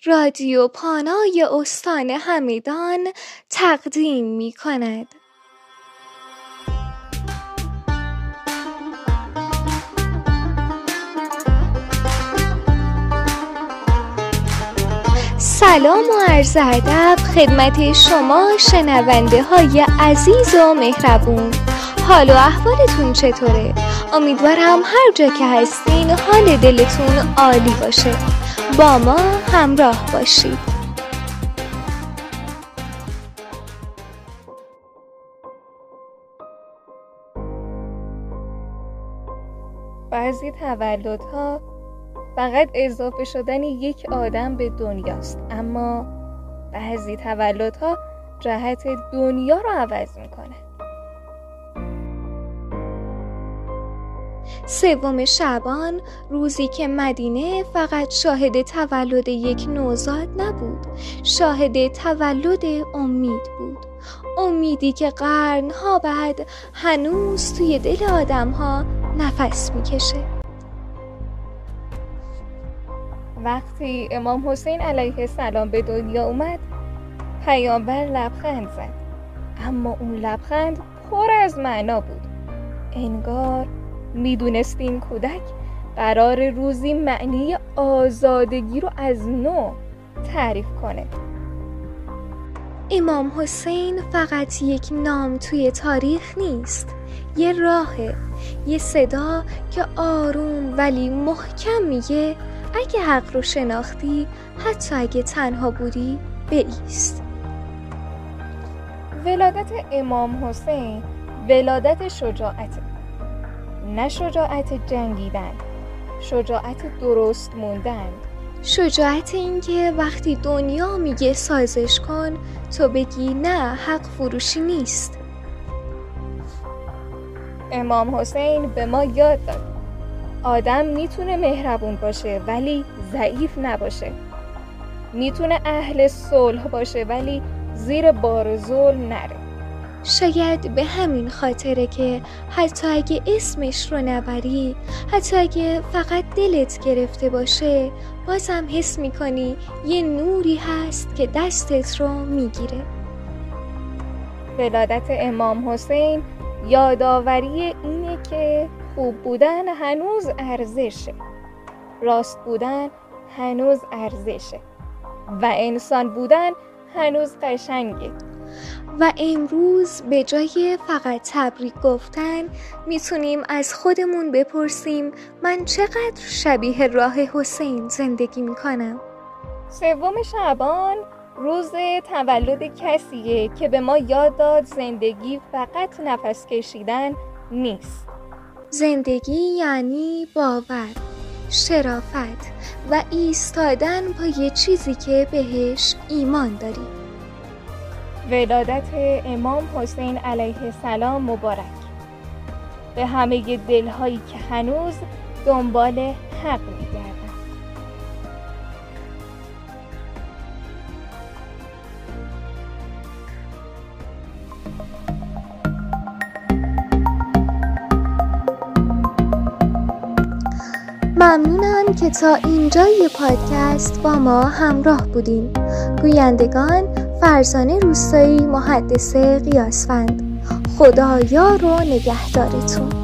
رادیو پانای استان همدان تقدیم می کند. سلام و عرض ادب خدمت شما شنونده های عزیز و مهربون. حال و احوالتون چطوره؟ امیدوارم هر جا که هستین حال دلتون عالی باشه. با ما همراه باشید. بعضی تولدها فقط اضافه شدن یک آدم به دنیاست، اما بعضی تولدها جهت دنیا رو عوض میکنه. 3 شعبان، روزی که مدینه فقط شاهد تولد یک نوزاد نبود، شاهد تولد امید بود. امیدی که قرنها بعد هنوز توی دل آدمها نفس میکشه. وقتی امام حسین علیه السلام به دنیا اومد، پیامبر لبخند زد، اما اون لبخند پر از معنا بود. انگار میدونست این کودک قرار روزی معنی آزادگی رو از نو تعریف کنه. امام حسین فقط یک نام توی تاریخ نیست، یه راهه، یه صدا که آروم ولی محکم میگه اگه حق رو شناختی، حتی اگه تنها بودی، بایست. ولادت امام حسین ولادت شجاعته، نه شجاعت جنگیدن، شجاعت درست موندن، شجاعت این که وقتی دنیا میگه سازش کن، تو بگی نه، حق فروشی نیست. امام حسین به ما یاد داد آدم میتونه مهربون باشه ولی ضعیف نباشه، میتونه اهل صلح باشه ولی زیر بار ظلم نره. شاید به همین خاطره که حتی اگه اسمش رو نبری، حتی اگه فقط دلت گرفته باشه، بازم حس میکنی یه نوری هست که دستت رو میگیره. ولادت امام حسین یادآوری اینه که خوب بودن هنوز ارزشه، راست بودن هنوز ارزشه و انسان بودن هنوز قشنگه. و امروز به جای فقط تبریک گفتن میتونیم از خودمون بپرسیم من چقدر شبیه راه حسین زندگی میکنم. 3 شعبان روز تولد کسیه که به ما یاد داد زندگی فقط نفس کشیدن نیست. زندگی یعنی باور، شرافت و ایستادن با یه چیزی که بهش ایمان داری. ولادت امام حسین علیه السلام مبارک به همه دلهایی که هنوز دنبال حق می‌گردن. ممنونم که تا اینجای پادکست با ما همراه بودین. گویندگان فرزانه روستایی، محدثه قیاسفند. خدا یار و نگهدارتون.